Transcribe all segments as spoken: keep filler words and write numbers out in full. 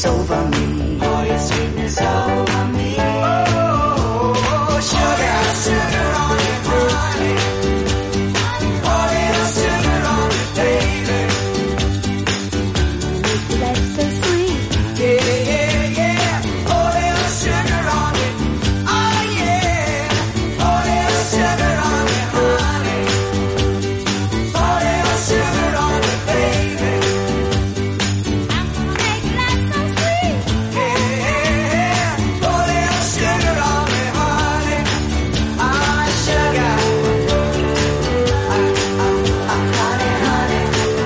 sweetness over me. Pour your sweetness over me. Oh, sugar, sugar on me, honey. Pour your sugar on me, baby. Make your life so sweet. Yeah, yeah, yeah. Pour your sugar on me. Oh, yeah. Pour your sugar on me, honey. Pour your sugar on me, baby. I'm gonna make your life so sweet. Yeah, pour your sugar on me, honey. Ah, sugar. Ah, ah, ah, honey, honey.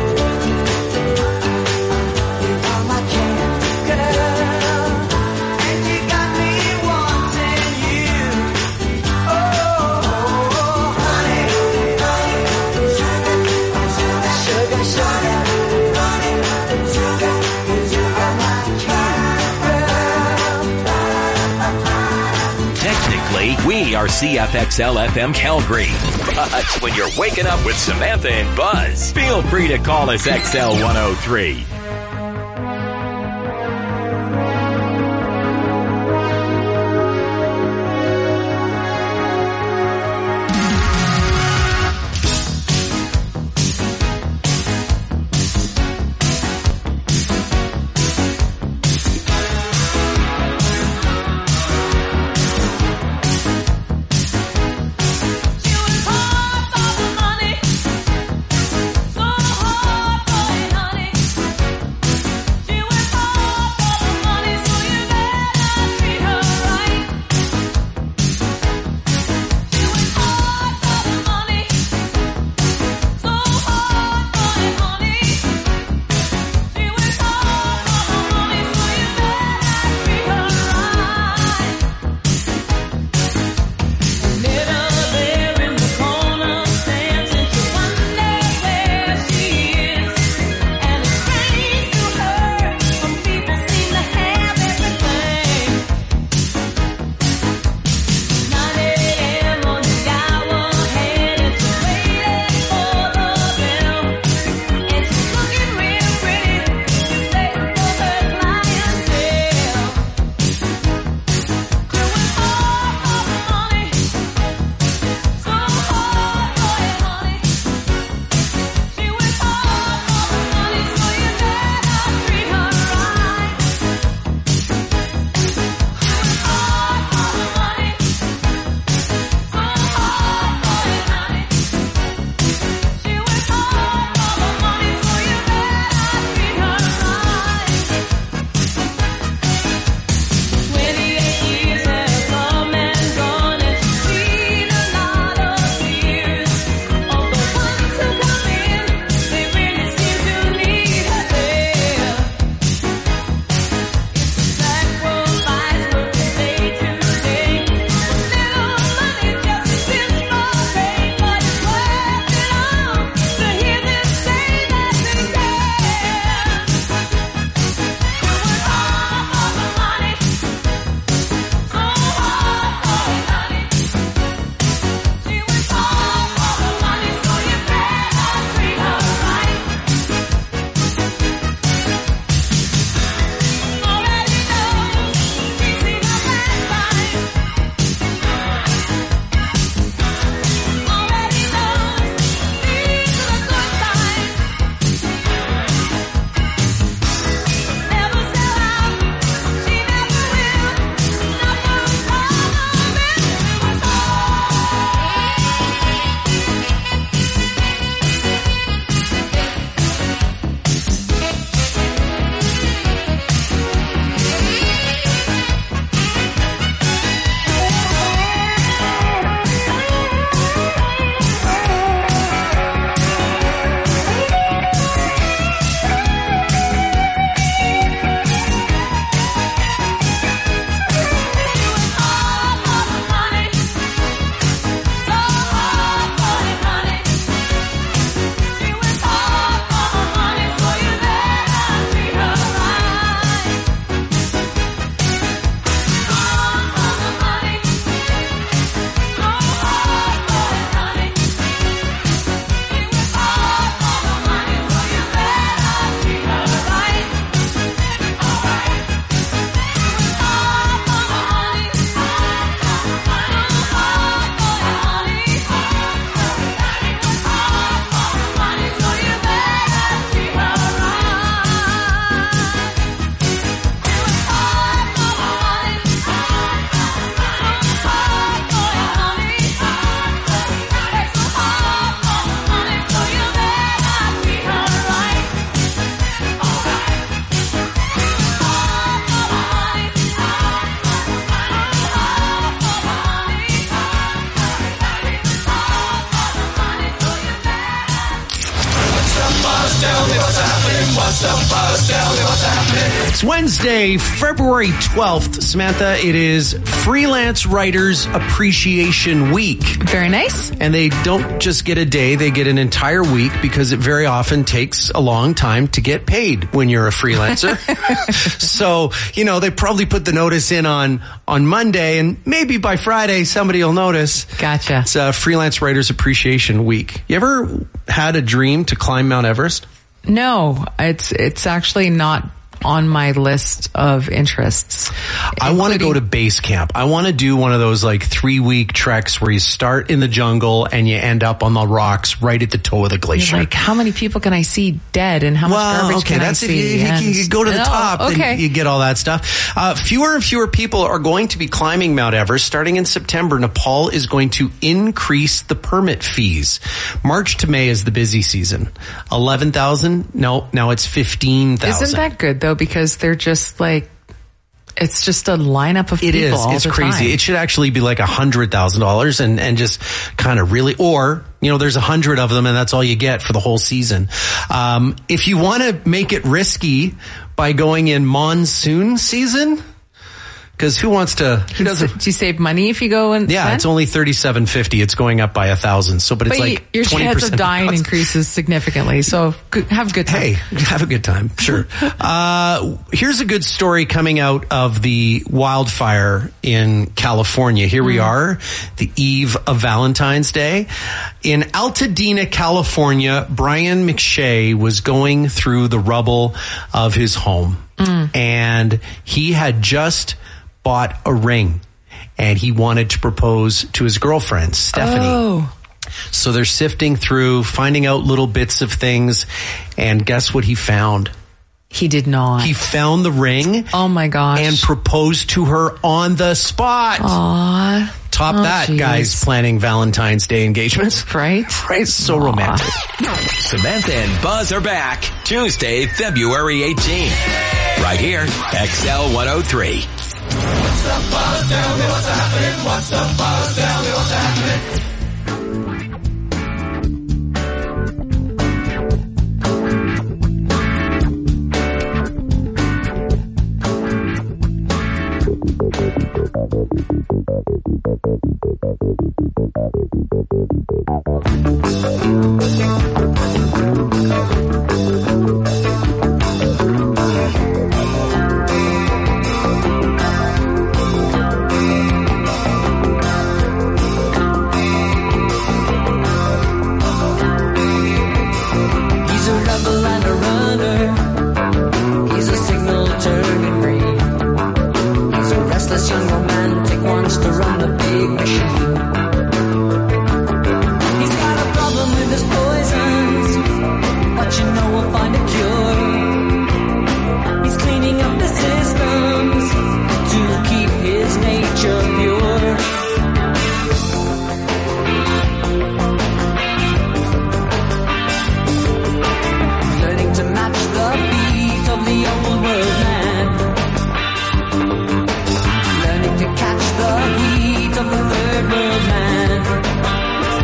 You are my candy girl, and you got me wanting you. Oh, honey, honey, sugar, sugar, sugar, honey, sugar, you are my candy girl. Technically, we are C F X L F M Calgary. But when you're waking up with Samantha and Buzz, feel free to call us X L one oh three. You was hard for the money, so hard for it, honey. buzz? Tell me what's happening. What's the buzz? Tell me what's happening. It's Wednesday, February twelfth. Samantha, it is Freelance Writers Appreciation Week. Very nice. And they don't just get a day, they get an entire week because it very often takes a long time to get paid when you're a freelancer. So, you know, they probably put the notice in on, on Monday, and maybe by Friday somebody will notice. Gotcha. It's uh, Freelance Writers Appreciation Week. You ever had a dream to climb Mount Everest? No, it's it's actually not on my list of interests. I want to go to base camp. I want to do one of those like three week treks where you start in the jungle and you end up on the rocks right at the toe of the glacier. Like, how many people can I see dead, and how much well, garbage okay, can that's I if see? you, if you, you go to the oh, top, okay. then you get all that stuff. Uh, fewer and fewer people are going to be climbing Mount Everest. Starting in September, Nepal is going to increase the permit fees. March to May is the busy season. eleven thousand? No, now it's fifteen thousand. Isn't that good though? Because they're just like, it's just a lineup of it people. It is. all It's the crazy. time. It should actually be like a hundred thousand dollars and, and just kind of really, or, you know, there's a hundred of them and that's all you get for the whole season. Um, if you want to make it risky by going in monsoon season, because who wants to, who doesn't? Do you save money if you go and Yeah, then? it's only thirty-seven fifty. It's going up by a thousand. So, but it's but like your twenty chance percent of dying cost. increases significantly. So good, have a good time. Hey, have a good time. Sure. uh, here's a good story coming out of the wildfire in California. Here we are, the eve of Valentine's Day. In Altadena, California, Brian McShay was going through the rubble of his home. Mm. And he had just bought a ring. And he wanted to propose to his girlfriend, Stephanie. Oh. So they're sifting through, finding out little bits of things, and guess what he found? He did not. He found the ring. Oh my gosh. And proposed to her on the spot. Aww. Top oh, that, geez. guys, planning Valentine's Day engagements. Right? Right? So Aww. romantic. Samantha and Buzz are back Tuesday, February eighteenth. Right here, X L one oh three. What's the buzz? Tell me what's happening. What's the buzz? Tell me what's happening. He's a rebel and a runner. He's a signal turning green. He's a restless young romantic, wants to run a big machine. He's got a problem with his poisons, but you know we'll find a cure. He's cleaning up the systems to keep his nature pure. Learning to match the beat of the old world man. Learning to catch the heat of the third world man.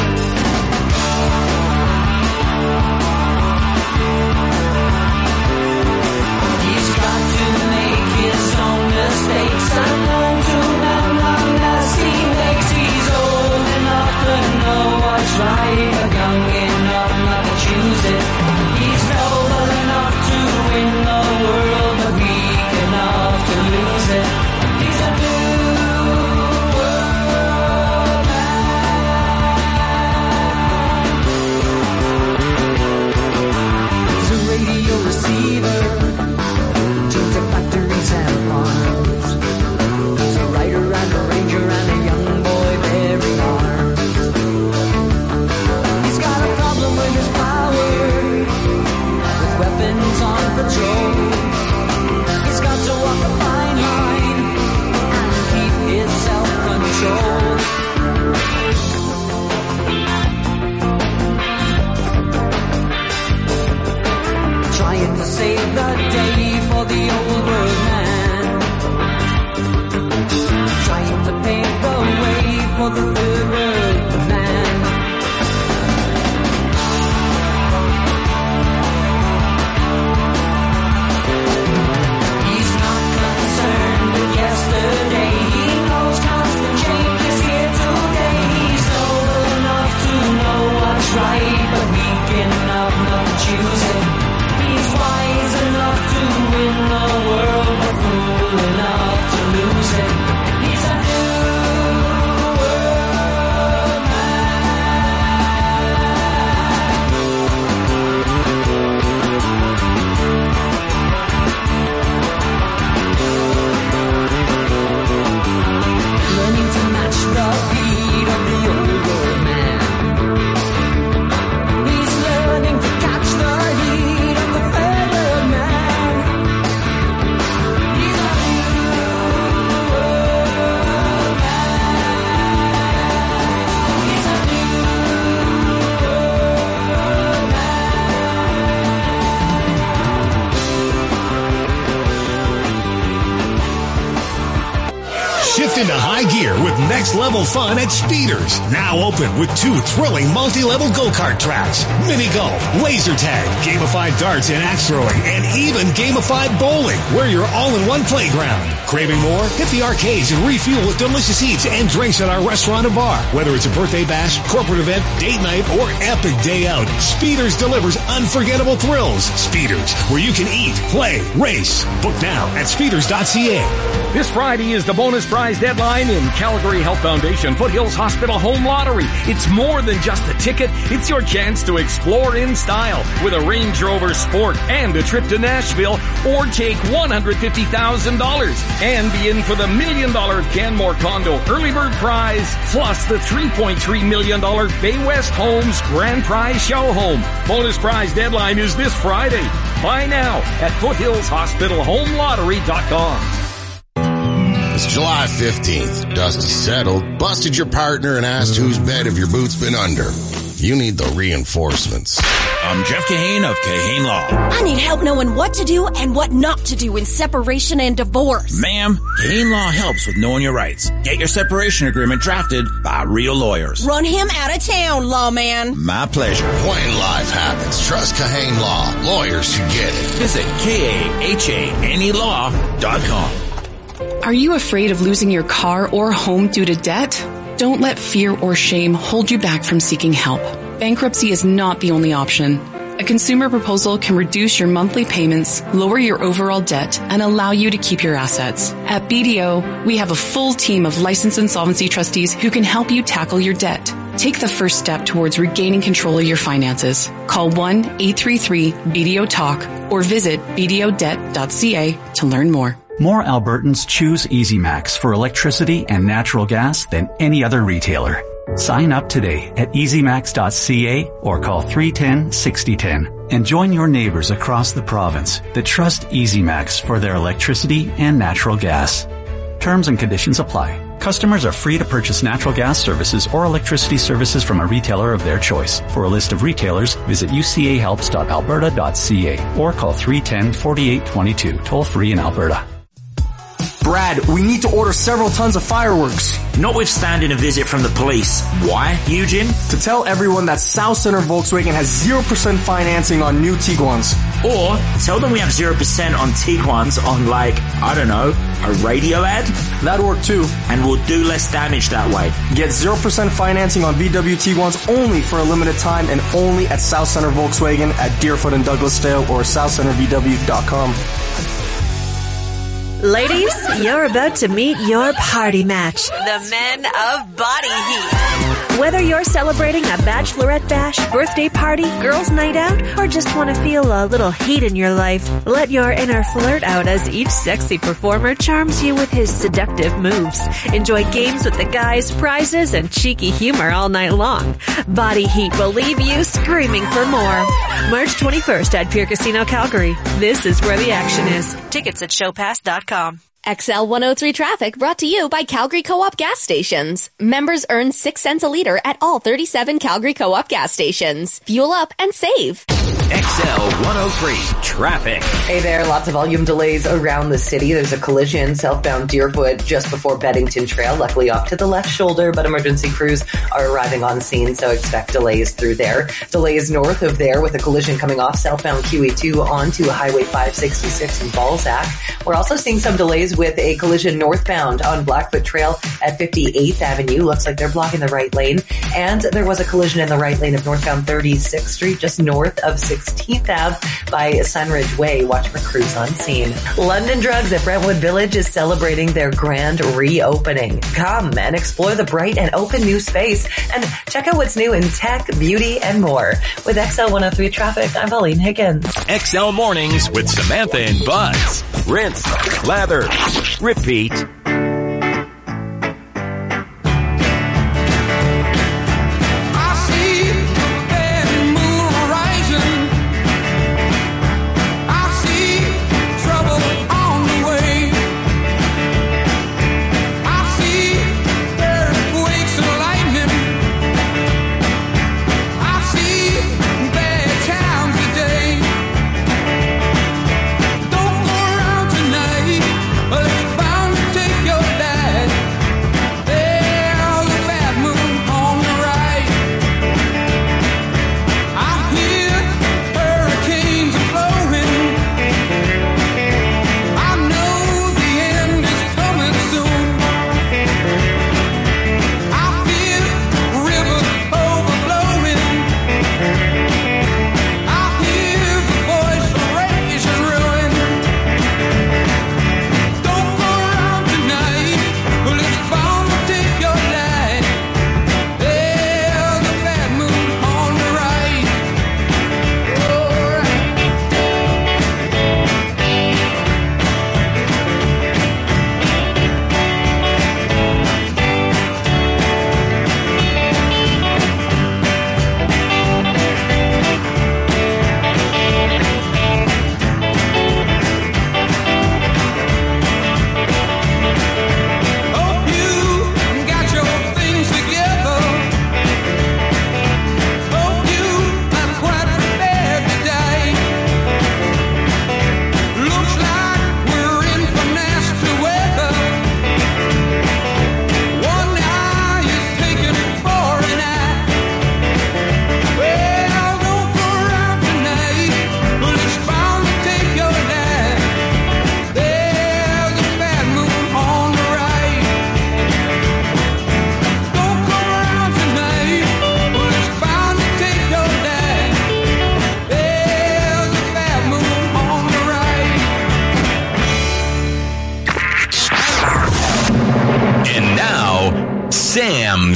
He's got to make his own mistakes and learn to them long as he makes. He's old enough to know what's right, but young enough not to choose it. He's noble enough to win the world, but weak enough to lose it. He's a new world man. He's a radio receiver, tunes of factories and farms. He's a writer and a ranger and a young boy bearing arms. He's got a problem with his power, with weapons on patrol. He's got to walk a fine line and keep his self-control. Trying to save the day for the old world man. Trying to pave the way for the third world man. Shift into high gear with next-level fun at Speeders. Now open with two thrilling multi-level go-kart tracks, mini golf, laser tag, gamified darts and axe throwing, and even gamified bowling, where you're all in one playground. Craving more? Hit the arcades and refuel with delicious eats and drinks at our restaurant and bar. Whether it's a birthday bash, corporate event, date night, or epic day out, Speeders delivers unforgettable thrills. Speeders, where you can eat, play, race. Book now at speeders dot c a. This Friday is the bonus prize deadline in Calgary Health Foundation Foothills Hospital Home Lottery. It's more than just a ticket. It's your chance to explore in style with a Range Rover Sport and a trip to Nashville, or take one hundred fifty thousand dollars and be in for the million dollar Canmore Condo early bird prize, plus the three point three million dollars Bay West Homes Grand Prize Show Home. Bonus prize deadline is this Friday. Buy now at foothills hospital home lottery dot com. It's July fifteenth. Dust is settled, busted your partner, and asked whose bed have your boots been under. You need the reinforcements. I'm Jeff Kahane of Kahane Law. I need help knowing what to do and what not to do in separation and divorce. Ma'am, Kahane Law helps with knowing your rights. Get your separation agreement drafted by real lawyers. Run him out of town, lawman. My pleasure. When life happens, trust Kahane Law. Lawyers who get it. Visit K A H A N E law dot com. Are you afraid of losing your car or home due to debt? Don't let fear or shame hold you back from seeking help. Bankruptcy is not the only option. A consumer proposal can reduce your monthly payments, lower your overall debt, and allow you to keep your assets. At B D O, we have a full team of licensed insolvency trustees who can help you tackle your debt. Take the first step towards regaining control of your finances. Call one eight three three B D O talk or visit b d o debt dot c a to learn more. More Albertans choose EasyMax for electricity and natural gas than any other retailer. Sign up today at easy max dot c a or call three one zero, six zero one zero and join your neighbors across the province that trust EasyMax for their electricity and natural gas. Terms and conditions apply. Customers are free to purchase natural gas services or electricity services from a retailer of their choice. For a list of retailers, visit u c a helps dot alberta dot c a or call three one zero, four eight two two, toll free in Alberta. Brad, we need to order several tons of fireworks. Notwithstanding a visit from the police. Why, Eugene? To tell everyone that South Center Volkswagen has zero percent financing on new Tiguans. Or tell them we have zero percent on Tiguans on, like, I don't know, a radio ad? That'd work too. And we'll do less damage that way. Get zero percent financing on V W Tiguans only for a limited time and only at South Center Volkswagen at Deerfoot and Douglasdale or south center v w dot com. Ladies, you're about to meet your party match. The men of Body Heat. Whether you're celebrating a bachelorette bash, birthday party, girls' night out, or just want to feel a little heat in your life, let your inner flirt out as each sexy performer charms you with his seductive moves. Enjoy games with the guys, prizes, and cheeky humor all night long. Body Heat will leave you screaming for more. March twenty-first at Pier Casino, Calgary. This is where the action is. Tickets at showpass dot com. X L one oh three Traffic brought to you by Calgary Co-op Gas Stations. Members earn six cents a liter at all thirty-seven Calgary Co-op gas stations. Fuel up and save. X L one oh three Traffic. Hey there, lots of volume delays around the city. There's a collision southbound Deerfoot just before Beddington Trail, luckily off to the left shoulder, but emergency crews are arriving on scene, so expect delays through there. Delays north of there with a collision coming off southbound Q E two onto Highway five sixty-six in Balzac. We're also seeing some delays with a collision northbound on Blackfoot Trail at fifty-eighth Avenue. Looks like they're blocking the right lane. And there was a collision in the right lane of northbound thirty-sixth Street just north of sixteenth Avenue by Sunridge Way. Watch for crews on scene. London Drugs at Brentwood Village is celebrating their grand reopening. Come and explore the bright and open new space and check out what's new in tech, beauty, and more. With X L one oh three Traffic, I'm Pauline Higgins. X L Mornings with Samantha and Buzz. Rinse, lather, repeat. Take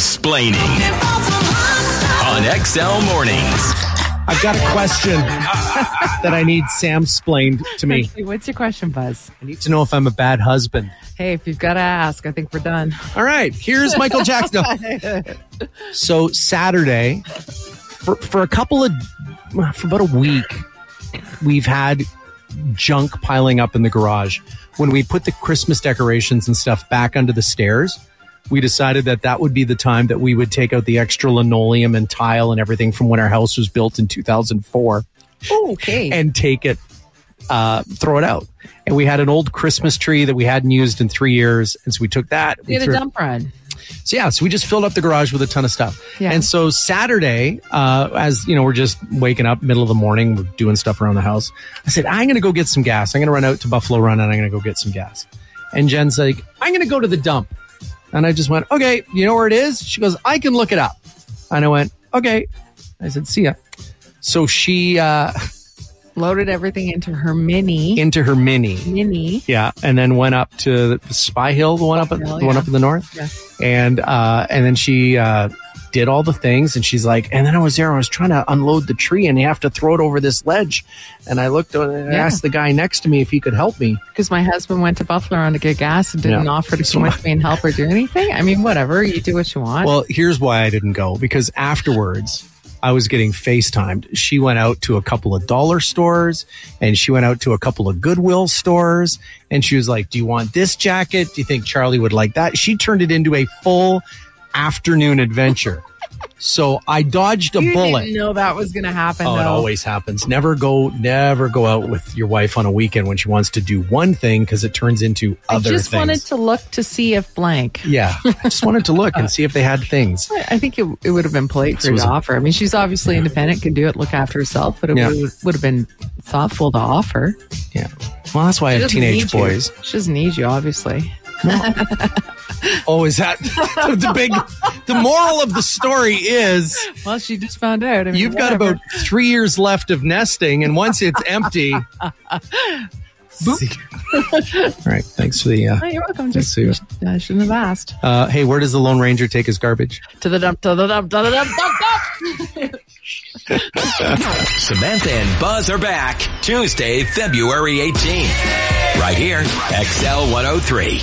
Sam-splaining on X L Mornings. I've got a question that I need Sam explained to me. Actually, what's your question, Buzz? I need to know if I'm a bad husband. Hey, if you've got to ask, I think we're done. All right, here's Michael Jackson. So Saturday, for, for a couple of, for about a week, we've had junk piling up in the garage. When we put the Christmas decorations and stuff back under the stairs, we decided that that would be the time that we would take out the extra linoleum and tile and everything from when our house was built in two thousand four. Oh, okay. And take it, uh, throw it out. And we had an old Christmas tree that we hadn't used in three years. And so we took that. We had a dump run. So yeah, so we just filled up the garage with a ton of stuff. Yeah. And so Saturday, uh, as you know, we're just waking up middle of the morning, we're doing stuff around the house. I said, I'm going to go get some gas. I'm going to run out to Buffalo Run and I'm going to go get some gas. And Jen's like, I'm going to go to the dump. And I just went, okay, you know where it is? She goes, I can look it up. And I went, okay. I said, see ya. So she, uh, loaded everything into her mini. Into her mini. Mini. Yeah. And then went up to the Spy Hill, the one up, Hill, the yeah. one up in the north. Yeah. And, uh, and then she, uh, did all the things and she's like, and then I was there, I was trying to unload the tree and you have to throw it over this ledge. And I looked and I Yeah. asked the guy next to me if he could help me. Because my husband went to Buffalo Run to get gas and didn't Yeah. offer to So come my- with me and help her do anything. I mean, whatever. You do what you want. Well, here's why I didn't go, because afterwards I was getting FaceTimed. She went out to a couple of dollar stores and she went out to a couple of Goodwill stores and she was like, do you want this jacket? Do you think Charlie would like that? She turned it into a full afternoon adventure. So I dodged a you bullet. didn't know that was going to happen, Oh, though. it always happens. Never go, never go out with your wife on a weekend when she wants to do one thing because it turns into I other just things. wanted to look to see if blank. Yeah, I just wanted to look and see if they had things. I think it, it would have been polite for So her was to it- offer. I mean, she's obviously independent, can do it, look after herself, but it Yeah. would, would have been thoughtful to offer. Yeah. Well, that's why I She have doesn't teenage need you. boys. She doesn't need you, obviously. Oh, is that the big, the moral of the story is, Well, she just found out. I mean, you've got whatever. about three years left of nesting and once it's empty. See- All right. Thanks for the, uh, Oh, you're welcome. thanks Just, for your- I shouldn't have asked. uh, hey, where does the Lone Ranger take his garbage? To the dump, to the dump, to the dump, dump, dump. Samantha and Buzz are back Tuesday, February eighteenth. Right here, X L one oh three.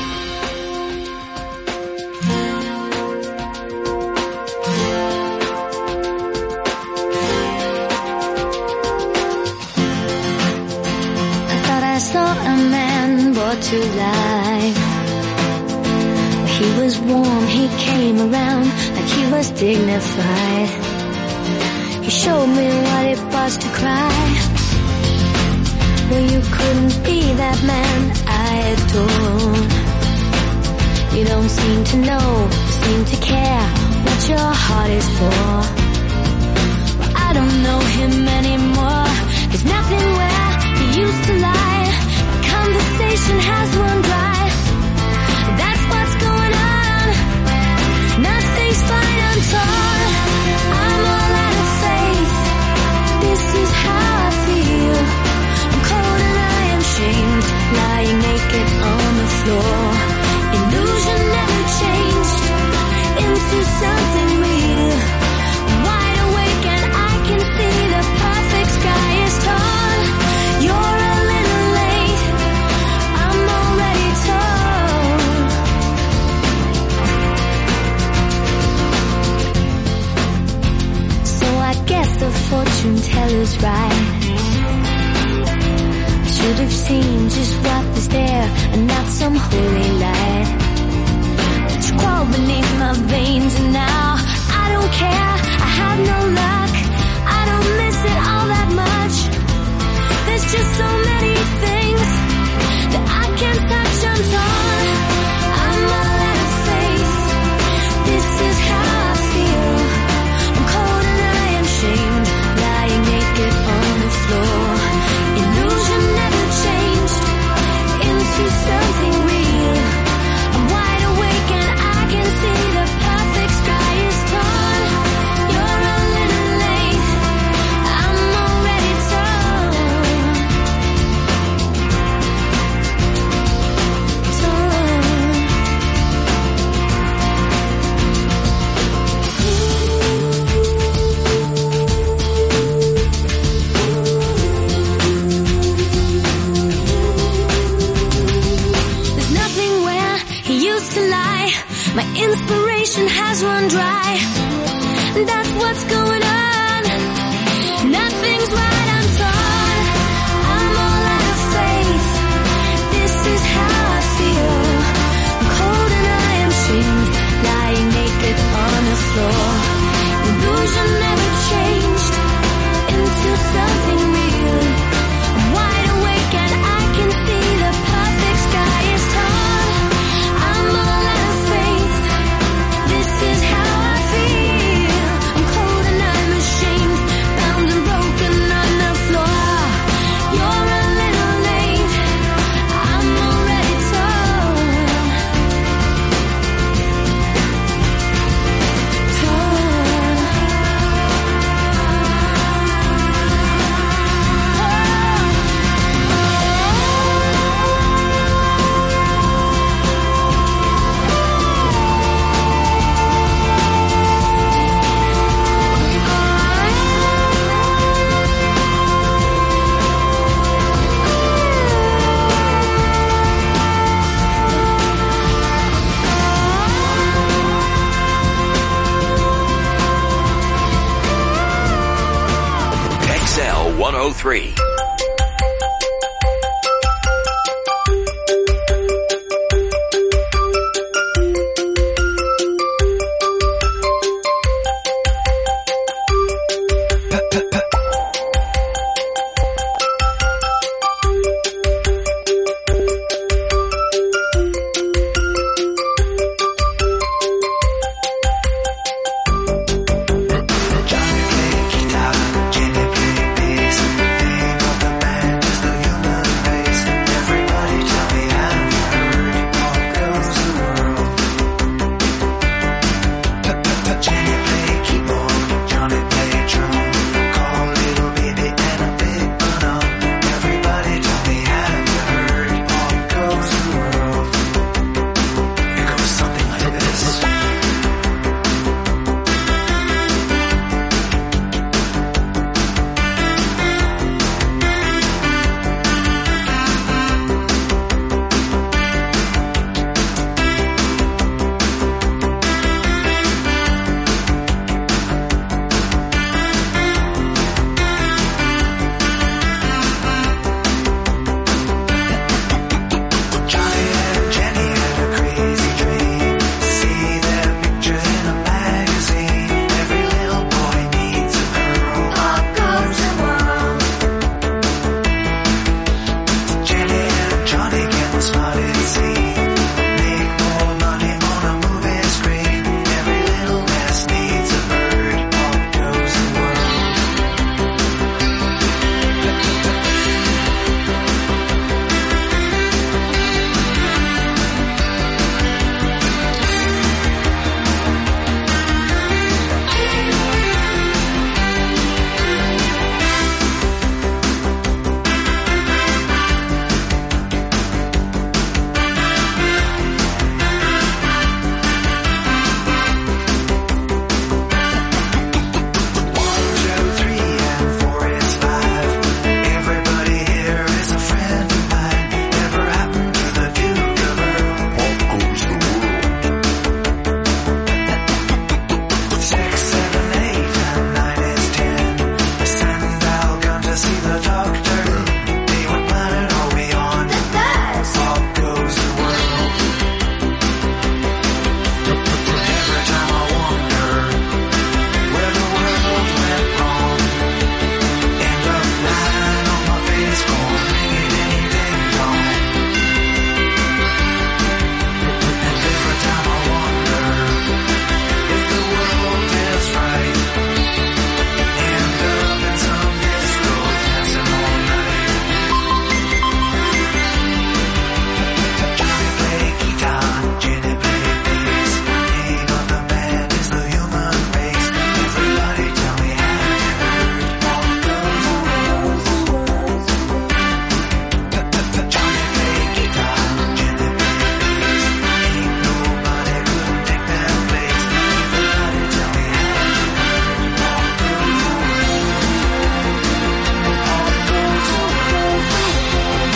I thought I saw a man brought to life. He was warm, he came around like he was dignified. He showed me what it was to cry. Well, you couldn't be that man I adore. You don't seem to know, seem to care what your heart is for. Well, I don't know him anymore. There's nothing where he used to lie. Conversation has run dry. That's what's going on. Nothing's fine, I'm torn. I'm all out of faith. This is how I feel. I'm cold and I am shamed, lying naked on the floor. Illusion never changed into something real. I'm wide awake and I can see the perfect sky is torn. You're a little late. I'm already torn. So I guess the fortune teller's right. I should have seen just what was there and not some holy light. It's crawled beneath my veins and now I don't care. I have no luck. I don't miss it all that much. There's just so many things that I can't touch. I'm torn. I'm all out of faith. This is how I feel. I'm cold and I am shamed, lying naked on the floor. Illusion never changed into something real. I'm wide awake and I can see the perfect sky is torn. what's going on. Nothing's right, I'm torn. I'm all out of faith. This is how I feel. I'm cold and I am shamed, lying naked on the floor. Illusion never changed into something real. I'm wide awake and I can see the perfect sky is torn. I'm all out of faith. This is how I feel. I'm cold and I'm ashamed, bound and broken on the floor. You're a little late. I'm already torn. X L one oh three.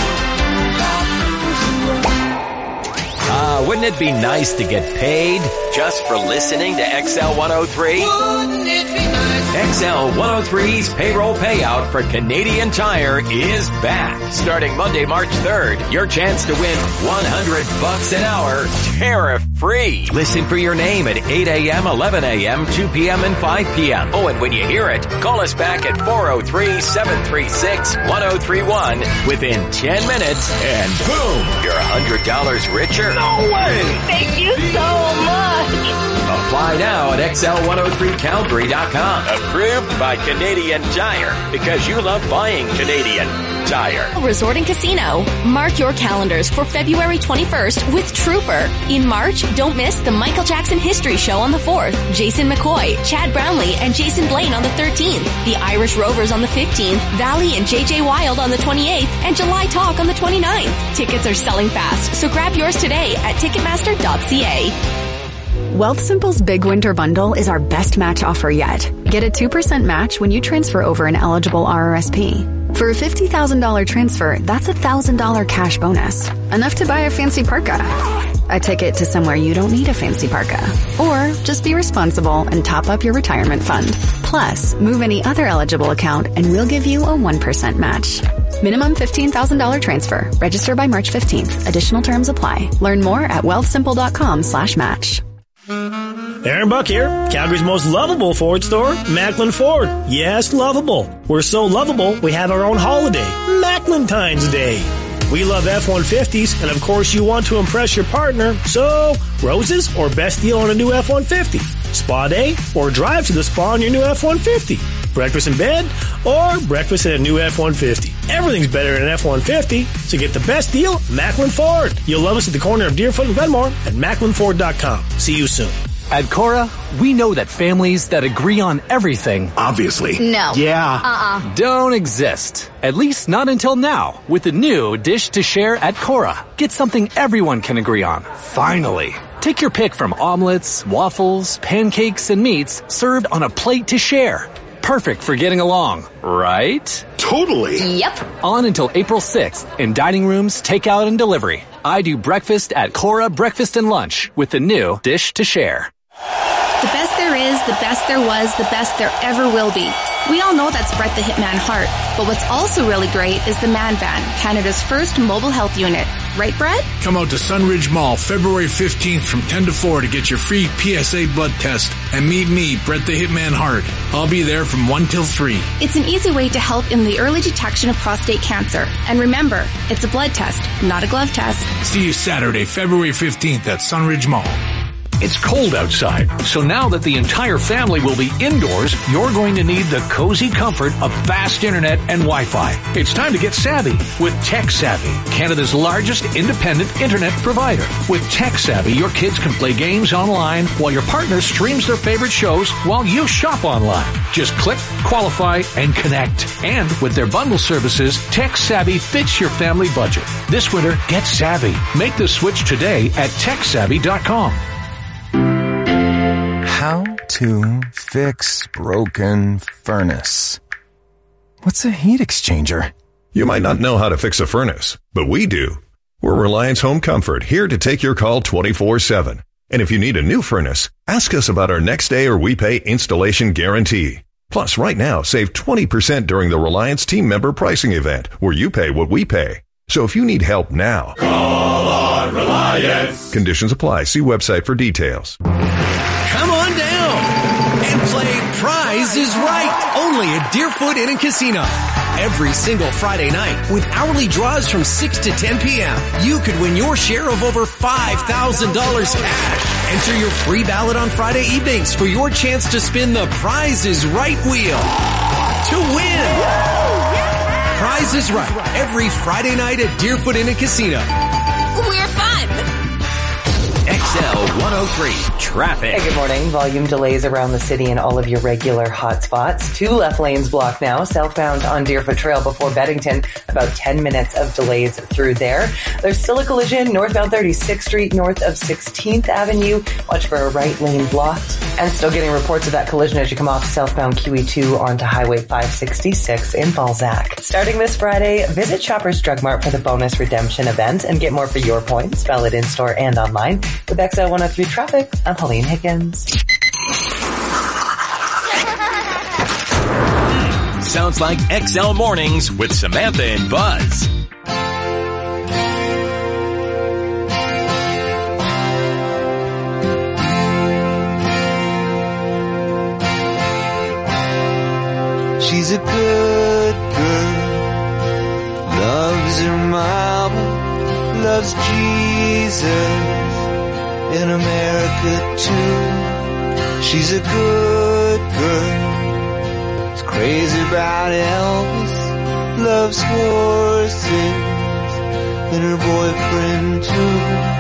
Wouldn't it be nice to get paid? just for listening to X L one oh three? Wouldn't it be nice? X L one oh three's payroll payout for Canadian Tire is back. Starting Monday, March third, your chance to win one hundred bucks an hour, tariff-free. Listen for your name at eight a.m., eleven a.m., two p.m., and five p.m. Oh, and when you hear it, call us back at four oh three, seven three six, one oh three one within ten minutes, and boom, you're one hundred dollars richer. No way! Thank you so much! Apply now at X L one oh three Calgary dot com. Approved by Canadian Tire, because you love buying Canadian Tire. Resort and Casino. Mark your calendars for February twenty-first with Trooper. In March, don't miss the Michael Jackson History Show on the fourth, Jason McCoy, Chad Brownlee, and Jason Blaine on the thirteenth, the Irish Rovers on the fifteenth, Valley and J J Wild on the twenty-eighth, and July Talk on the twenty-ninth. Tickets are selling fast, so grab yours today at Ticketmaster dot c a. Wealthsimple's Big Winter Bundle is our best match offer yet. Get a two percent match when you transfer over an eligible R R S P. For a fifty thousand dollars transfer, that's a one thousand dollars cash bonus. Enough to buy a fancy parka. A ticket to somewhere you don't need a fancy parka. Or just be responsible and top up your retirement fund. Plus, move any other eligible account and we'll give you a one percent match. Minimum fifteen thousand dollars transfer. Register by March fifteenth. Additional terms apply. Learn more at wealthsimple.com slash match. Aaron Buck here, Calgary's most lovable Ford store, Macklin Ford. Yes, lovable. We're so lovable, we have our own holiday, Macklin-Tine's Day. We love F one fifties, and of course you want to impress your partner, so roses or best deal on a new F one fifty, spa day or drive to the spa on your new F one fifty, breakfast in bed or breakfast in a new F one fifty. Everything's better in an F one fifty, so get the best deal, Macklin Ford. You'll love us at the corner of Deerfoot and Glenmore at macklin ford dot com. See you soon. At Cora, we know that families that agree on everything, obviously, no, yeah, Uh-uh. don't exist. At least not until now, with the new Dish to Share at Cora. Get something everyone can agree on. Finally. Take your pick from omelets, waffles, pancakes, and meats served on a plate to share. Perfect for getting along, right? Totally. Yep. On until April sixth in dining rooms, takeout, and delivery. I do breakfast at Cora Breakfast and Lunch with the new Dish to Share. The best there is, the best there was, the best there ever will be. We all know that's Brett the Hitman Hart, but what's also really great is the Man Van, Canada's first mobile health unit. Right, Brett? Come out to Sunridge Mall February fifteenth from ten to four to get your free P S A blood test and meet me, Brett the Hitman Hart. I'll be there from one till three. It's an easy way to help in the early detection of prostate cancer. And remember, it's a blood test, not a glove test. See you Saturday, February fifteenth at Sunridge Mall. It's cold outside, so now that the entire family will be indoors, you're going to need the cozy comfort of fast internet and Wi-Fi. It's time to get savvy with TechSavvy, Canada's largest independent internet provider. With TechSavvy, your kids can play games online while your partner streams their favorite shows while you shop online. Just click, qualify, and connect. And with their bundle services, TechSavvy fits your family budget. This winter, get savvy. Make the switch today at tech savvy dot com. How to fix broken furnace. What's a heat exchanger? You might not know how to fix a furnace, but we do. We're Reliance Home Comfort, here to take your call twenty-four seven. And if you need a new furnace, ask us about our next day or we pay installation guarantee. Plus, right now, save twenty percent during the Reliance team member pricing event, where you pay what we pay. So if you need help now, Call on Reliance. Conditions apply. See website for details. Come on down and play Prize is Right, only at Deerfoot Inn and Casino. Every single Friday night, with hourly draws from six to ten p.m., you could win your share of over five thousand dollars cash. Enter your free ballot on Friday evenings for your chance to spin the Prize is Right wheel to win. Prize is Right, every Friday night at Deerfoot Inn and Casino. We're fun! X L one oh three traffic. Hey, good morning. Volume delays around the city in all of your regular hotspots. Two left lanes blocked now, southbound on Deerfoot Trail before Beddington. About ten minutes of delays through there. There's still a collision northbound thirty-sixth Street north of sixteenth Avenue. Watch for a right lane blocked. And still getting reports of that collision as you come off southbound Q E two onto Highway five sixty-six in Balzac. Starting this Friday, visit Shoppers Drug Mart for the bonus redemption event and get more for your points, valid in-store and online. With X L one oh three Traffic, I'm Pauline Higgins. Sounds like X L Mornings with Samantha and Buzz. She's a good girl, loves her mama, loves Jesus, in America too. She's a good girl, is crazy about Elvis, loves horses, and her boyfriend too.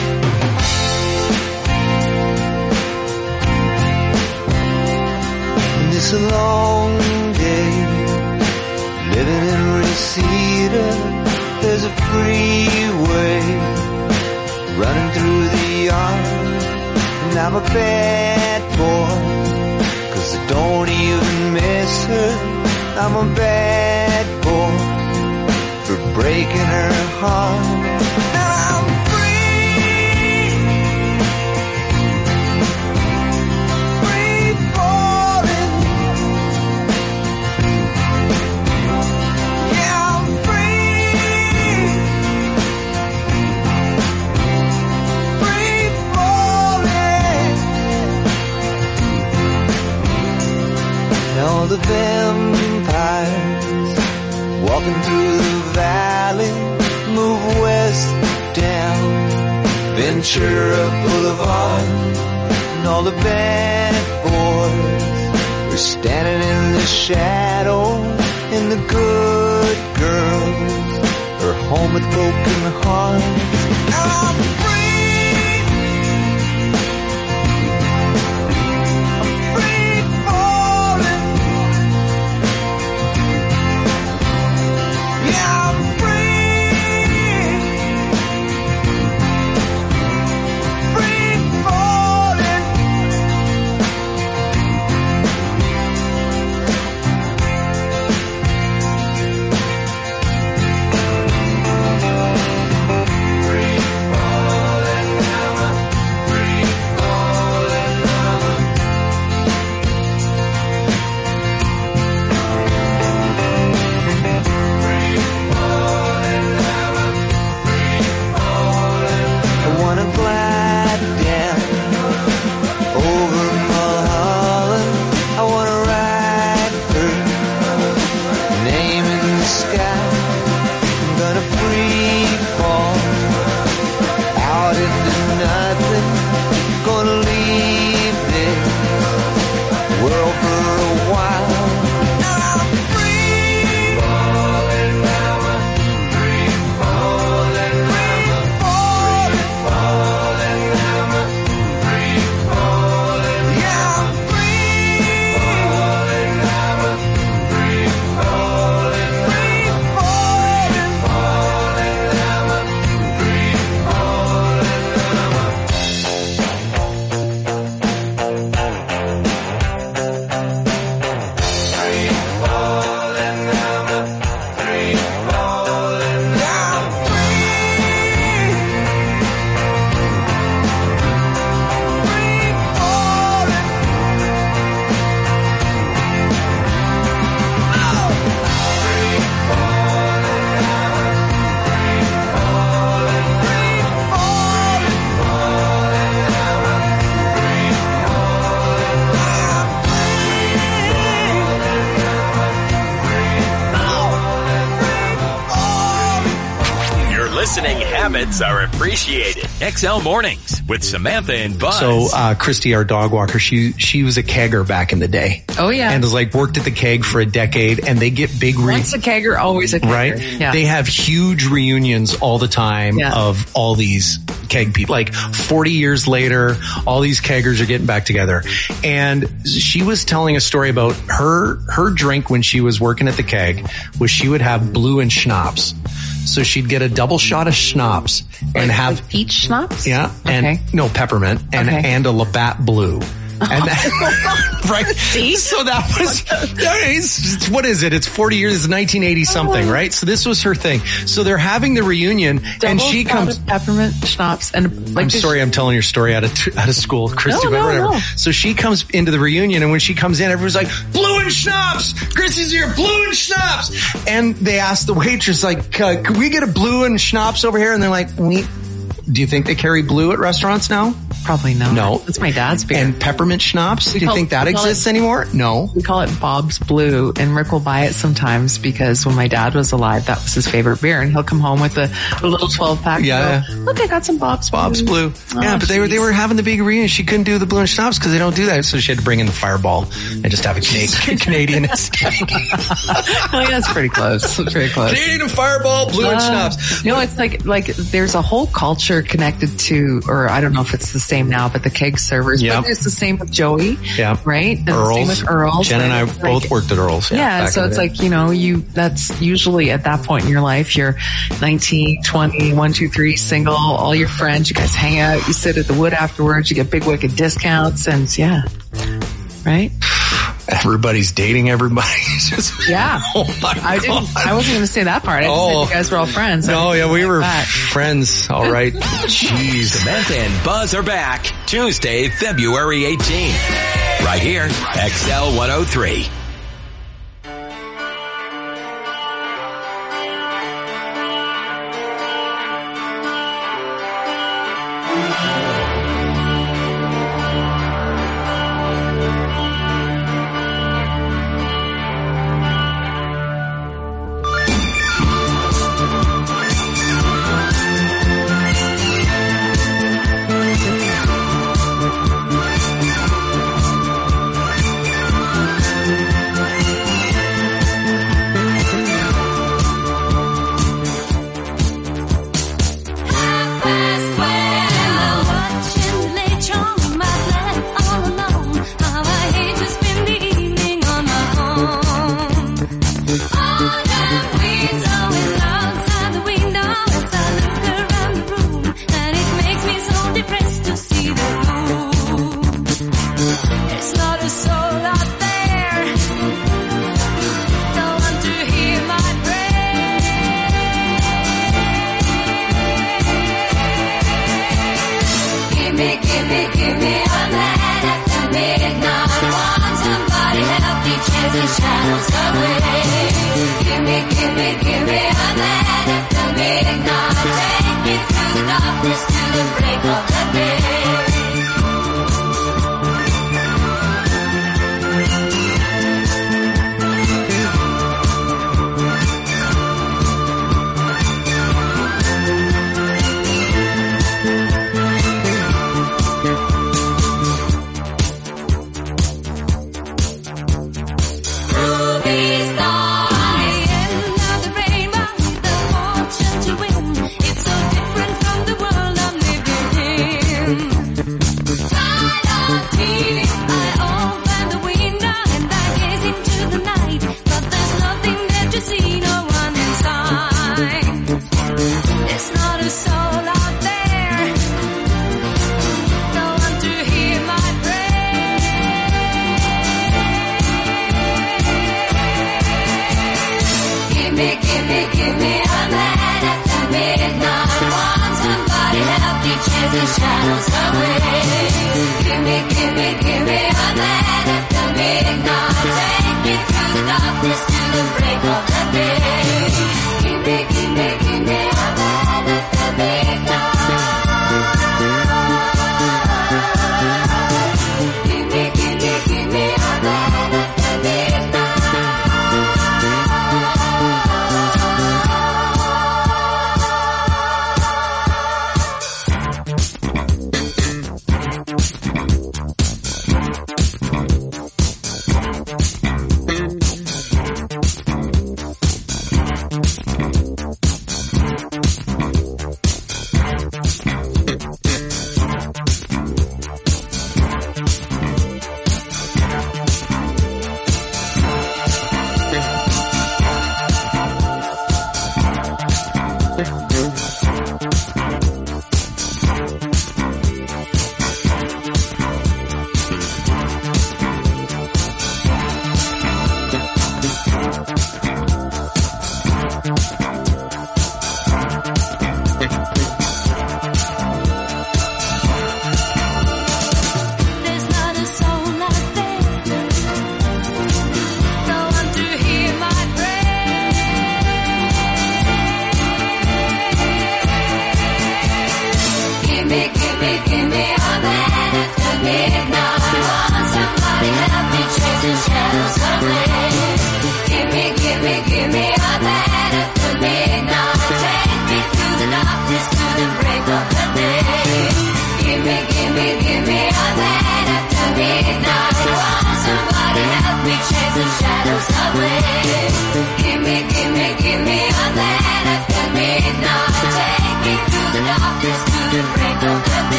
It's a long day, living in Reseda. There's a freeway running through the yard, and I'm a bad boy, 'cause I don't even miss her. I'm a bad boy for breaking her heart. Now I'm all the vampires walking through the valley move west down Ventura Boulevard, and all the bad boys are standing in the shadow, and the good girls are home with broken hearts. Now I'm Listening habits are appreciated. X L Mornings with Samantha and Buzz. So, uh, Christy, our dog walker, she, she was a kegger back in the day. Oh, yeah. And was like worked at the keg for a decade, and they get big re- Once a kegger, always a kegger. Right? Yeah. They have huge reunions all the time Yeah. of all these keg people. Like forty years later, all these keggers are getting back together. And she was telling a story about her, her drink when she was working at the keg was she would have blue and schnapps. So she'd get a double shot of schnapps and like, have like peach schnapps. Yeah, and okay. no peppermint and Okay. and a Labatt Blue. And that, right? So that was, it's, what is it? It's forty years, it's nineteen eighty something, right? So this was her thing. So they're having the reunion Double and she comes. Peppermint schnapps and like I'm sorry, I'm telling your story out of, out of school, Christy, No, but no, whatever. no. So she comes into the reunion and when she comes in, everyone's like, blue and schnapps! Christy's here, blue and schnapps! And they asked the waitress, like, uh, can we get a blue and schnapps over here? And they're like, we, do you think they carry blue at restaurants now? Probably not. No. That's my dad's beer. And peppermint schnapps? We Do you call- think that we call exists it- anymore? No. We call it Bob's Blue, and Rick will buy it sometimes because when my dad was alive, that was his favorite beer, and he'll come home with a, a little twelve pack. Yeah. And go, look, I got some Bob's Blue. Bob's Blue. Oh, yeah, but they were they jeez. were having the big reunion. She couldn't do the blue and schnapps because they don't do that, so she had to bring in the Fireball and just have a Canadian, Canadian instead. Oh, yeah, that's pretty close. That's pretty close. Canadian and Fireball, blue and Uh, schnapps. You know, it's like, like there's a whole culture connected to, or I don't know if it's the same now, but the keg servers. Yep. But it's the same with Joey. Yeah. Right? And the Earls. same with Earls. Jen and I Like- both worked at Earls. Yeah, back so in the it's day. like, you know, you, that's usually at that point in your life, you're nineteen, twenty, one, two, three, single, all your friends, you guys hang out, you sit at the Wood afterwards, you get big wicked discounts, and yeah. Right? Everybody's dating everybody. Just, Yeah. oh my I didn't, God. I wasn't going to say that part. I didn't Oh. say you guys were all friends. I No, didn't yeah, we like were that. friends. All right. Jeez. Samantha and Buzz are back Tuesday, February eighteenth. Right here, X L one oh three. It's not a soul out there. Don't want to hear my praise. Give me, give me, give me a man at the midnight. Want somebody help me chase the shadows away. Give me, give me, give me a man at the midnight. Take me through the darkness to the break of the day. Ruby star, the end of the rainbow, the fortune to win. It's so different from the world I'm living in. Tired of T V, I open the window and I gaze into the night, but there's nothing there to see, no one inside. There's not a soul out there. Don't want to hear my Give me, give me, give me a man at the midnight. Want somebody help me chase the shadows away. Give me, give me, give me a man at the midnight. Take me through the darkness to the break of the day. Give me, give me, give me a man at the midnight. Give me, give me, give me a man at the midnight.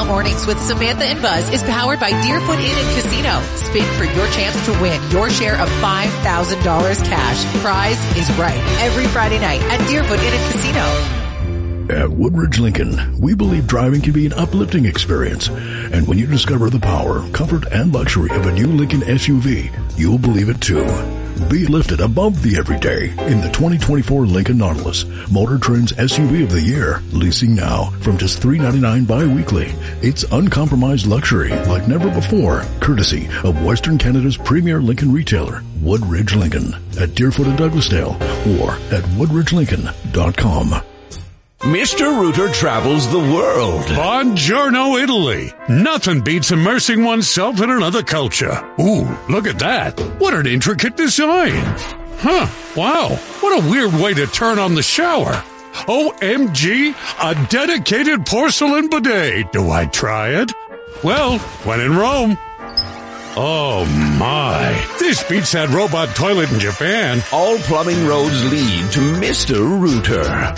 Mornings with Samantha and Buzz is powered by Deerfoot Inn and Casino. Spin for your chance to win your share of five thousand dollars cash. Prize is right every Friday night at Deerfoot Inn and Casino. At Woodridge Lincoln, we believe driving can be an uplifting experience. And when you discover the power, comfort, and luxury of a new Lincoln S U V, you'll believe it too. Be lifted above the everyday in the twenty twenty-four Lincoln Nautilus, Motor Trend's S U V of the year. Leasing now from just three dollars and ninety-nine cents bi-weekly. It's uncompromised luxury like never before, courtesy of Western Canada's premier Lincoln retailer, Woodridge Lincoln, at Deerfoot and Douglasdale, or at woodridge lincoln dot com. Mister Rooter travels the world. Buongiorno, Italy. Nothing beats immersing oneself in another culture. Ooh, look at that. What an intricate design. Huh, wow. What a weird way to turn on the shower. O M G, a dedicated porcelain bidet. Do I try it? Well, when in Rome. Oh my, this beats that robot toilet in Japan. All plumbing roads lead to Mister Rooter.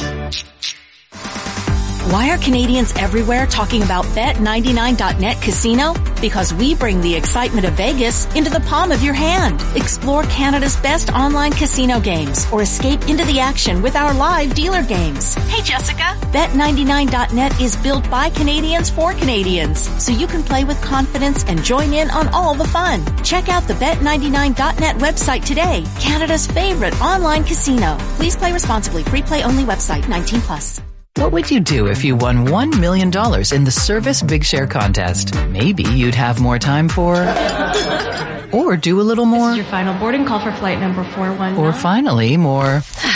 Why are Canadians everywhere talking about bet ninety-nine dot net Casino? Because we bring the excitement of Vegas into the palm of your hand. Explore Canada's best online casino games or escape into the action with our live dealer games. Hey Jessica, bet ninety-nine dot net is built by Canadians for Canadians, so you can play with confidence and join in on all the fun. Check out the bet ninety-nine dot net website today, Canada's favorite online casino. Please play responsibly. Free play only website, nineteen plus. What would you do if you won one million dollars in the Service Big Share contest? Maybe you'd have more time for... or do a little more... This is your final boarding call for flight number four one nine. Or finally, more...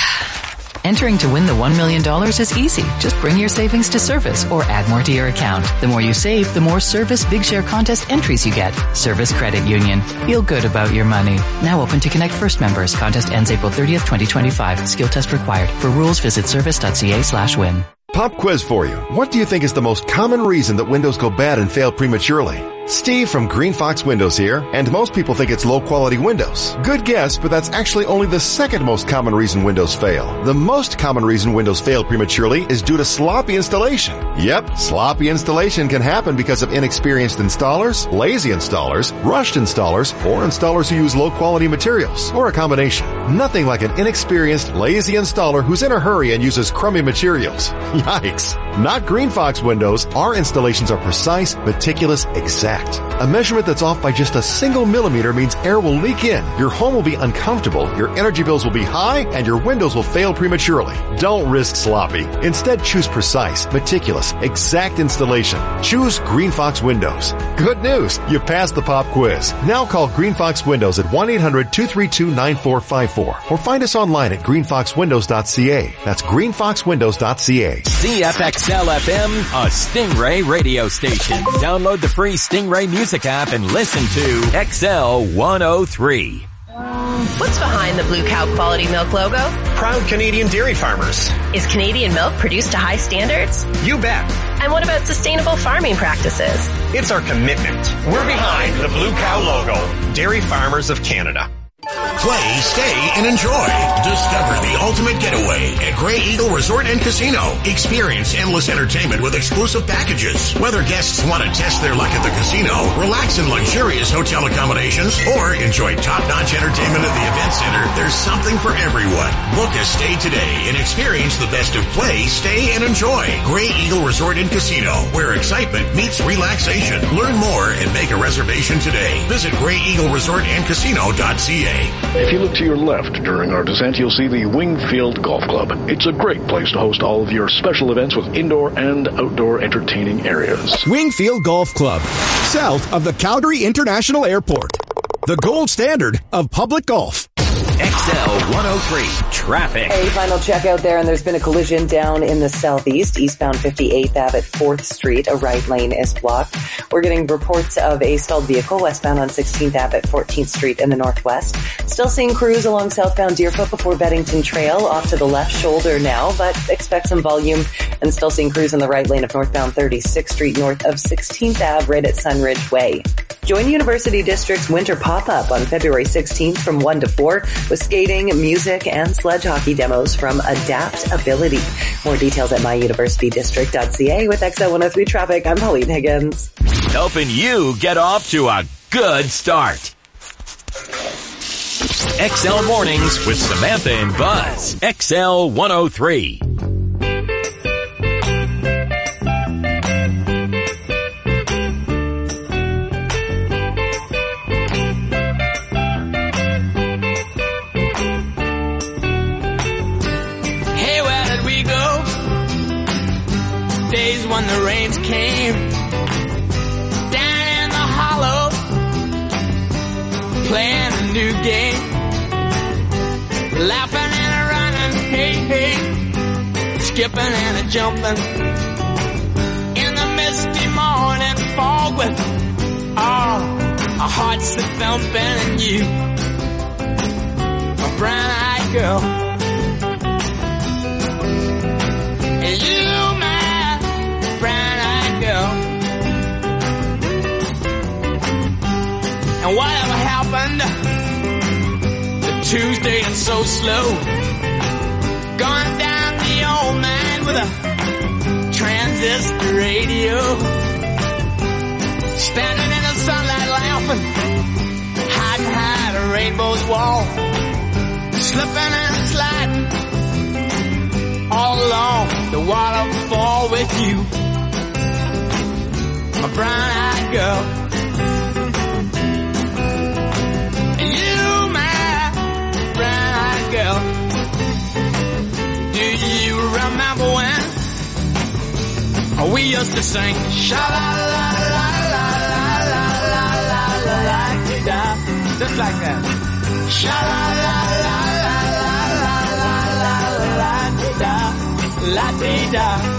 Entering to win the one million dollars is easy. Just bring your savings to Service or add more to your account. The more you save, the more Service Big Share contest entries you get. Service Credit Union. Feel good about your money. Now open to Connect First members. Contest ends April thirtieth, twenty twenty-five. Skill test required. For rules, visit service.ca slash win. Pop quiz for you. What do you think is the most common reason that windows go bad and fail prematurely? Steve from Green Fox Windows here, and most people think it's low-quality windows. Good guess, but that's actually only the second most common reason windows fail. The most common reason windows fail prematurely is due to sloppy installation. Yep, sloppy installation can happen because of inexperienced installers, lazy installers, rushed installers, or installers who use low-quality materials, or a combination. Nothing like an inexperienced, lazy installer who's in a hurry and uses crummy materials. Yikes. Not Green Fox Windows. Our installations are precise, meticulous, exact. A measurement that's off by just a single millimeter means air will leak in, your home will be uncomfortable, your energy bills will be high, and your windows will fail prematurely. Don't risk sloppy. Instead, choose precise, meticulous, exact installation. Choose Green Fox Windows. Good news! You passed the pop quiz. Now call Green Fox Windows at one eight hundred two three two nine four five four or find us online at green fox windows dot c a. That's green fox windows dot c a. C F X L F M, a Stingray radio station. Download the free Stingray Music app and listen to X L one oh three. What's behind the Blue Cow Quality Milk logo? Proud Canadian dairy farmers. Is Canadian milk produced to high standards? You bet. And what about sustainable farming practices? It's our commitment. We're behind the Blue Cow logo. Dairy Farmers of Canada. Play, stay, and enjoy. Discover the ultimate getaway at Grey Eagle Resort and Casino. Experience endless entertainment with exclusive packages. Whether guests want to test their luck at the casino, relax in luxurious hotel accommodations, or enjoy top-notch entertainment at the event center, there's something for everyone. Book a stay today and experience the best of play, stay, and enjoy. Grey Eagle Resort and Casino, where excitement meets relaxation. Learn more and make a reservation today. Visit grey eagle resort and casino dot c a. If you look to your left during our descent, you'll see the Wingfield Golf Club. It's a great place to host all of your special events with indoor and outdoor entertaining areas. Wingfield Golf Club, south of the Calgary International Airport. The gold standard of public golf. X L one oh three traffic. A final check out there, and there's been a collision down in the southeast, eastbound fifty-eighth Avenue at fourth Street. A right lane is blocked. We're getting reports of a stalled vehicle westbound on sixteenth Avenue at fourteenth Street in the northwest. Still seeing crews along southbound Deerfoot before Beddington Trail, off to the left shoulder now, but expect some volume. And still seeing crews in the right lane of northbound thirty-sixth Street north of sixteenth Avenue right at Sunridge Way. Join University District's winter pop-up on February sixteenth from one to four. with skating, music, and sledge hockey demos from Adaptability. More details at my university district dot c a. With X L one oh three Traffic, I'm Pauline Higgins. Helping you get off to a good start. X L Mornings with Samantha and Buzz. X L one oh three. Hey, where did we go? Days when the rains came down in the hollow, playing a new game, laughing and a running, hey, hey, skipping and a jumping in the misty morning fog with all our hearts that thumping, and you, a brown-eyed girl, and you, my brown-eyed girl, and whatever happened to Tuesday and so slow, going down the old man with a transistor radio, standing in the sunlight laughing, hiding behind a rainbow's wall, slipping and sliding all along the waterfall with you, my brown-eyed girl. You, my brown-eyed girl. Do you remember when we used to sing sha-la-la-la-la-la-la-la-la-la-la-la-la-la, just like that. Sha-la-la-la-la-la-la-la-la-la-la-la-la.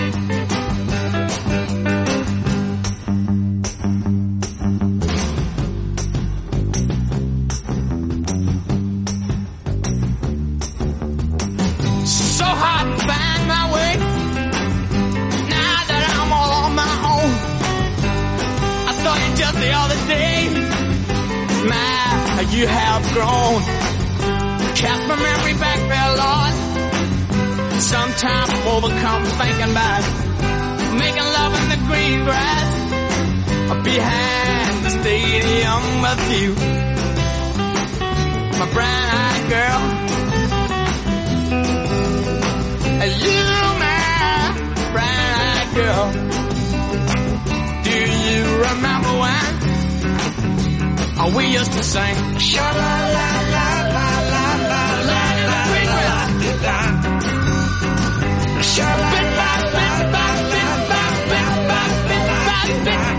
So hard to find my way now that I'm all on my own. I saw you just the other day. My, you have grown. Cast my memory back there, Lord. Sometimes I'm overcome thinking about making love in the green grass behind the stadium with you, my brown-eyed girl. You, my brown-eyed girl. Do you remember when we used to sing sha-la-la-la-la-la-la-la-la-la-la-la, sha-la-la-la-la-la-la-la-la-la-la,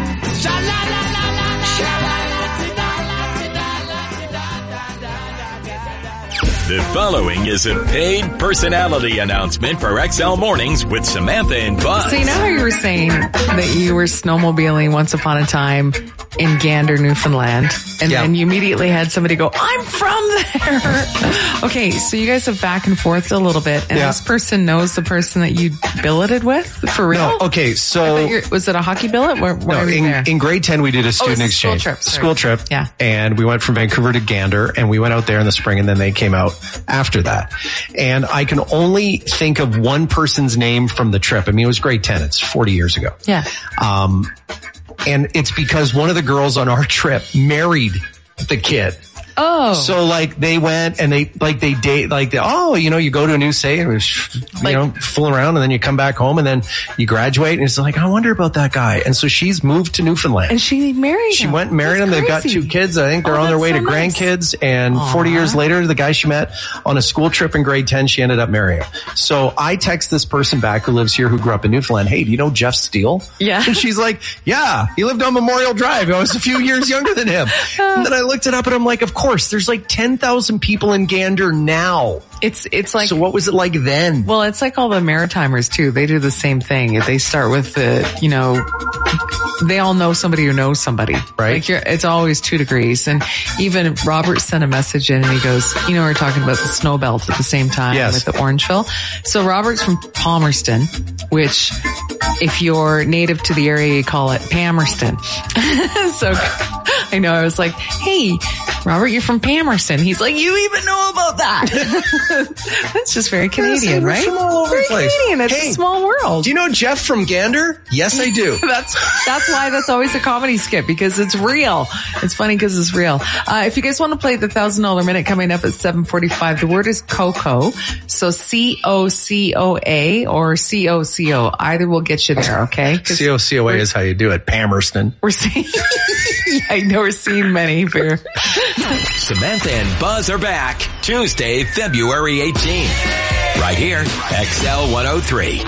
The following is a paid personality announcement for X L Mornings with Samantha and Buzz. So you know how you were saying that you were snowmobiling once upon a time in Gander, Newfoundland, and Yeah. then you immediately had somebody go, I'm from there. Okay, so you guys have back and forth a little bit, and Yeah. this person knows the person that you billeted with? For real? No, okay, so was it a hockey billet? Where, where no, were you in, there? in grade ten, we did a student Oh, it's a school exchange. trip, sorry. School trip. Yeah. And we went from Vancouver to Gander, and we went out there in the spring, and then they came out after that. And I can only think of one person's name from the trip. I mean, it was grade ten. It's forty years ago. Yeah. Um, and it's because one of the girls on our trip married the kid. Oh. So like they went and they like they date like they, oh you know you go to a new state and you Like- know fool around and then you come back home and then you graduate and it's like I wonder about that guy, and so she's moved to Newfoundland And she married she him. went and married That's him. They've got crazy. two kids. I think they're Oh, on their that's way so to nice. grandkids. And Aw. forty years later, the guy she met on a school trip in grade ten, she ended up marrying him. So I text this person back who lives here, who grew up in Newfoundland. Hey, do you know Jeff Steele? Yeah. And she's like, yeah, he lived on Memorial Drive. I was a few years younger than him. And then I looked it up and I'm like, of course, there's like ten thousand people in Gander now. It's it's like So what was it like then? Well, it's like all the Maritimers too. They do the same thing. They start with the, you know, they all know somebody who knows somebody, Right. Like you're, it's always two degrees. And even Robert sent a message in and he goes, you know, we're talking about the snow belt at the same time Yes. with the Orangeville. So Robert's from Palmerston, which if you're native to the area, you call it Palmerston. So I know I was like, hey, Robert, you're from Palmerston. He's like, you even know about that. That's just very Canadian, yes, right? From all over very the place. Canadian. It's hey, a small world. Do you know Jeff from Gander? Yes, I do. that's that's why that's always a comedy skit, because it's real. It's funny because it's real. Uh, if you guys want to play the one thousand dollars minute coming up at seven forty-five, the word is Cocoa. So C O C O A or C O C O. Either will get you there, okay? C O C O A is how you do it. Palmerston. We're seeing, yeah, I know we're seeing many here. Samantha and Buzz are back Tuesday, February eighteenth. Right here, X L one oh three.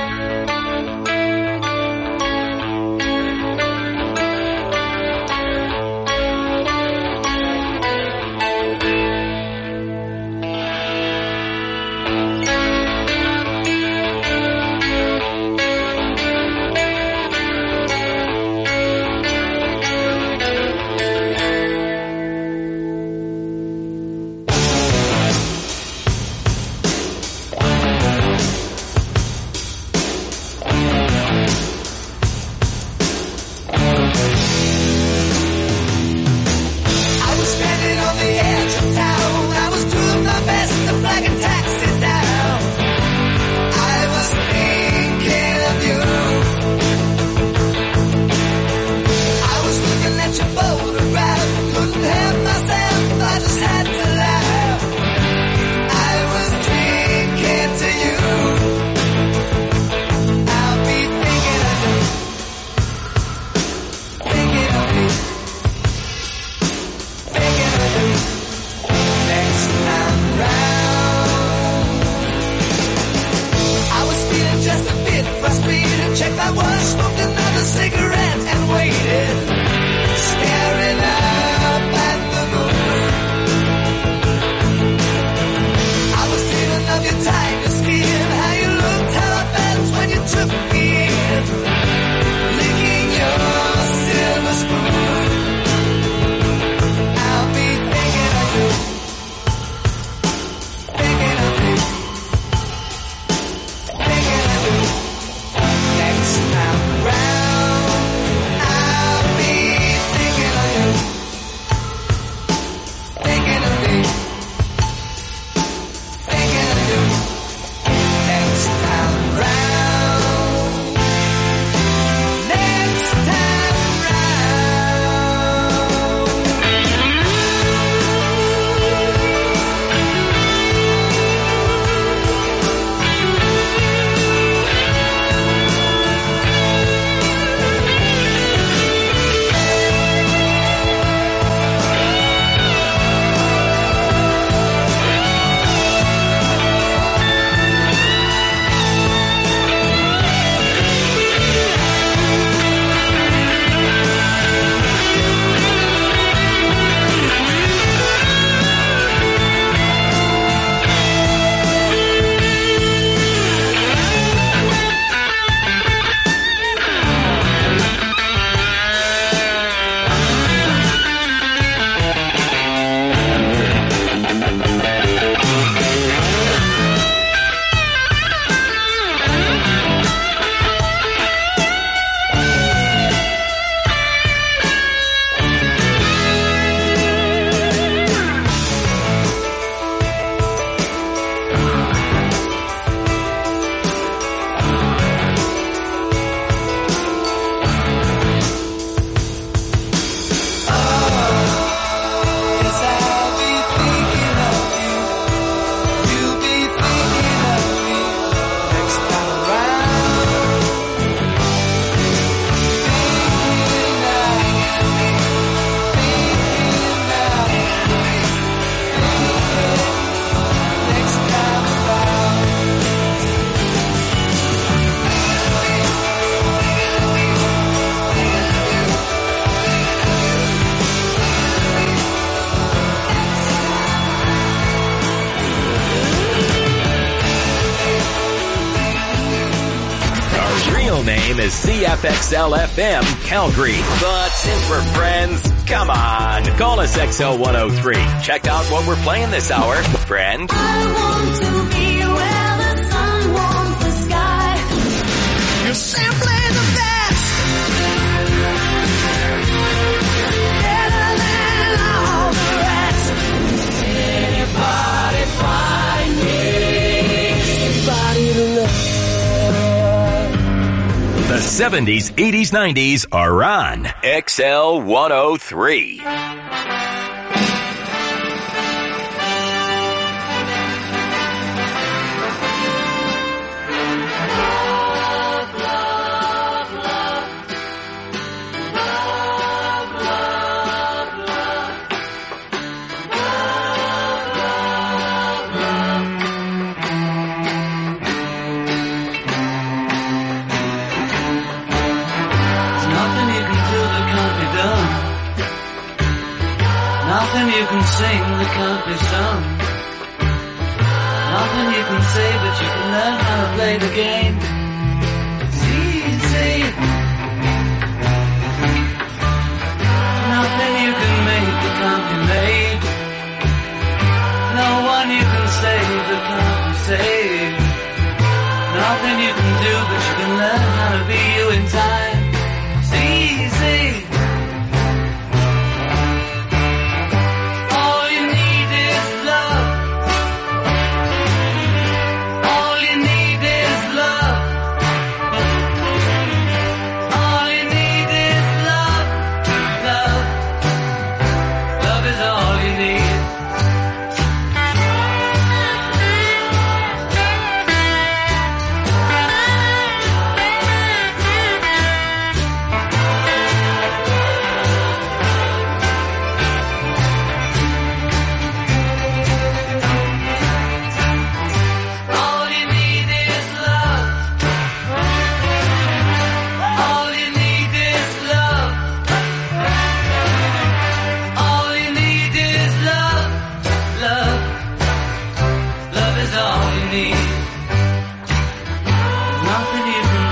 Name is C F X L F M Calgary. But since we're friends, come on, call us X L one oh three. Check out what we're playing this hour, friend. I want to be where the sun warms the sky. You're simply the best. Better than all the rest. seventies, eighties, nineties are on X L one oh three. Nothing you can sing that can't be sung. Nothing you can say, but you can learn how to play the game. It's easy. Nothing you can make that can't be made. No one you can save that can't be saved. Nothing you can do, but you can learn how to be you in time. It's easy.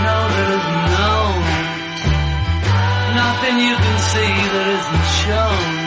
Nothing you can see that isn't shown.